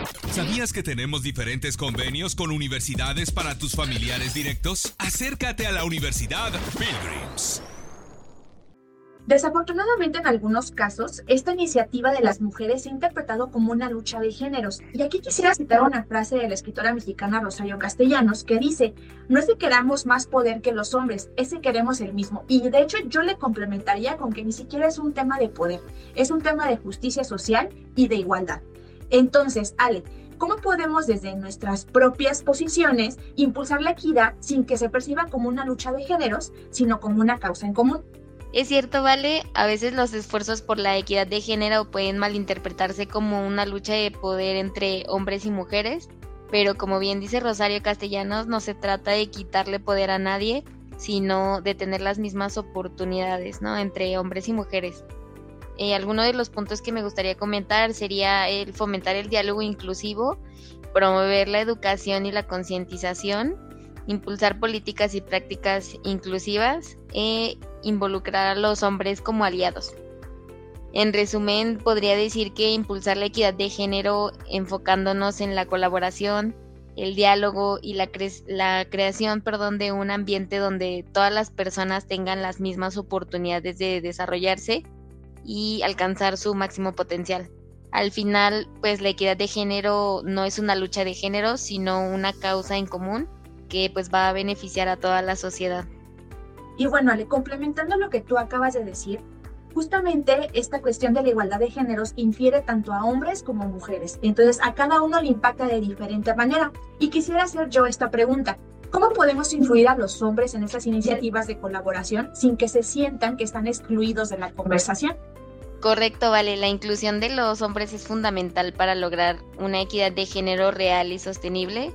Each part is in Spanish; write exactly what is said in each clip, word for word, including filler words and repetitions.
¿Sabías que tenemos diferentes convenios con universidades para tus familiares directos? Acércate a la Universidad Pilgrims. Desafortunadamente, en algunos casos, esta iniciativa de las mujeres se ha interpretado como una lucha de géneros. Y aquí quisiera citar una frase de la escritora mexicana Rosario Castellanos que dice: no es que queramos más poder que los hombres, es que queremos el mismo. Y de hecho yo le complementaría con que ni siquiera es un tema de poder, es un tema de justicia social y de igualdad. Entonces, Ale, ¿cómo podemos desde nuestras propias posiciones impulsar la equidad sin que se perciba como una lucha de géneros, sino como una causa en común? Es cierto, Vale, a veces los esfuerzos por la equidad de género pueden malinterpretarse como una lucha de poder entre hombres y mujeres, pero como bien dice Rosario Castellanos, no se trata de quitarle poder a nadie, sino de tener las mismas oportunidades, ¿no?, entre hombres y mujeres. Eh, alguno de los puntos que me gustaría comentar sería el fomentar el diálogo inclusivo, promover la educación y la concientización, impulsar políticas y prácticas inclusivas e involucrar a los hombres como aliados. En resumen, podría decir que impulsar la equidad de género enfocándonos en la colaboración, el diálogo y la, cre- la creación perdón, de un ambiente donde todas las personas tengan las mismas oportunidades de desarrollarse y alcanzar su máximo potencial. Al final, pues la equidad de género no es una lucha de género, sino una causa en común que pues va a beneficiar a toda la sociedad. Y bueno, Ale, complementando lo que tú acabas de decir, justamente esta cuestión de la igualdad de géneros infiere tanto a hombres como a mujeres. Entonces, a cada uno le impacta de diferente manera. Y quisiera hacer yo esta pregunta: ¿cómo podemos influir a los hombres en estas iniciativas de colaboración sin que se sientan que están excluidos de la conversación? Correcto, Vale. La inclusión de los hombres es fundamental para lograr una equidad de género real y sostenible.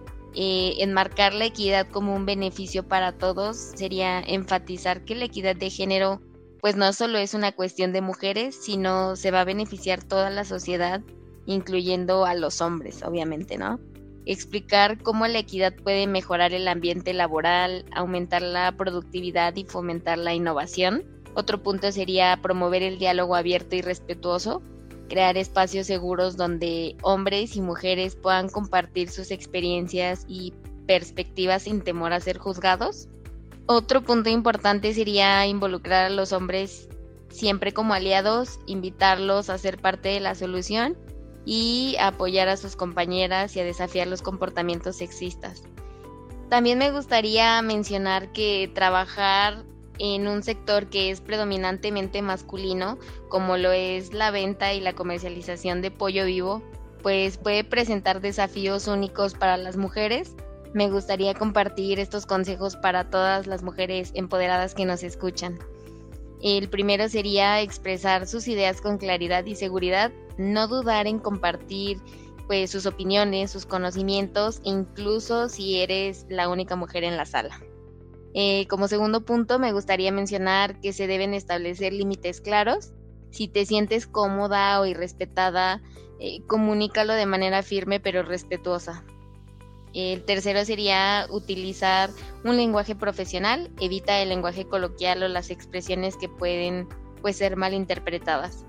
Eh, enmarcar la equidad como un beneficio para todos sería enfatizar que la equidad de género pues no solo es una cuestión de mujeres, sino se va a beneficiar toda la sociedad, incluyendo a los hombres, obviamente, ¿no? Explicar cómo la equidad puede mejorar el ambiente laboral, aumentar la productividad y fomentar la innovación. Otro punto sería promover el diálogo abierto y respetuoso, crear espacios seguros donde hombres y mujeres puedan compartir sus experiencias y perspectivas sin temor a ser juzgados. Otro punto importante sería involucrar a los hombres siempre como aliados, invitarlos a ser parte de la solución y apoyar a sus compañeras y a desafiar los comportamientos sexistas. También me gustaría mencionar que trabajar en un sector que es predominantemente masculino, como lo es la venta y la comercialización de pollo vivo, pues puede presentar desafíos únicos para las mujeres. Me gustaría compartir estos consejos para todas las mujeres empoderadas que nos escuchan. El primero sería expresar sus ideas con claridad y seguridad, no dudar en compartir pues sus opiniones, sus conocimientos, incluso si eres la única mujer en la sala. Eh, como segundo punto, me gustaría mencionar que se deben establecer límites claros. Si te sientes cómoda o irrespetada, eh, comunícalo de manera firme pero respetuosa. El tercero sería utilizar un lenguaje profesional. Evita el lenguaje coloquial o las expresiones que pueden pues, ser malinterpretadas.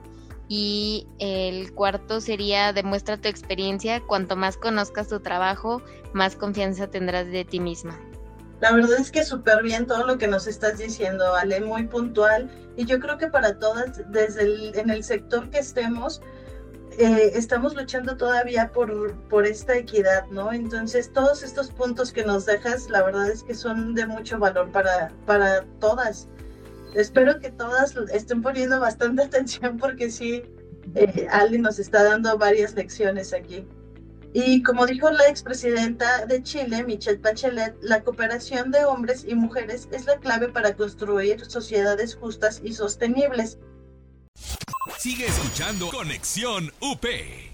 Y el cuarto sería demuestra tu experiencia. Cuanto más conozcas tu trabajo, más confianza tendrás de ti misma. La verdad es que súper bien todo lo que nos estás diciendo, Ale, muy puntual. Y yo creo que para todas, desde el, en el sector que estemos, eh, estamos luchando todavía por, por esta equidad, ¿no? Entonces, todos estos puntos que nos dejas, la verdad es que son de mucho valor para, para todas. Espero que todas estén poniendo bastante atención porque sí, eh, Ale nos está dando varias lecciones aquí. Y como dijo la expresidenta de Chile, Michelle Bachelet, la cooperación de hombres y mujeres es la clave para construir sociedades justas y sostenibles. Sigue escuchando Conexión U P.